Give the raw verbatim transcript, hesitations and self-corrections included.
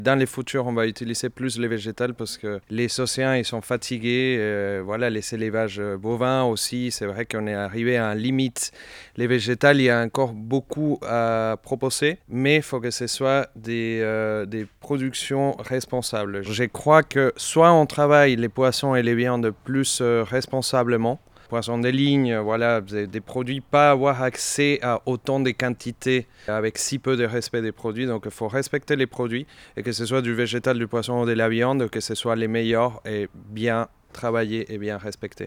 Dans les futurs, on va utiliser plus les végétales parce que les océans ils sont fatigués. Euh, voilà, les élevages bovins aussi, c'est vrai qu'on est arrivé à une limite. Les végétales, il y a encore beaucoup à proposer, mais il faut que ce soit des, euh, des productions responsables. Je crois que soit on travaille les poissons et les viandes plus euh, responsablement, poissons de ligne, voilà, des, des produits, pas avoir accès à autant de quantités avec si peu de respect des produits. Donc il faut respecter les produits et que ce soit du végétal, du poisson ou de la viande, que ce soit les meilleurs et bien travaillés et bien respectés.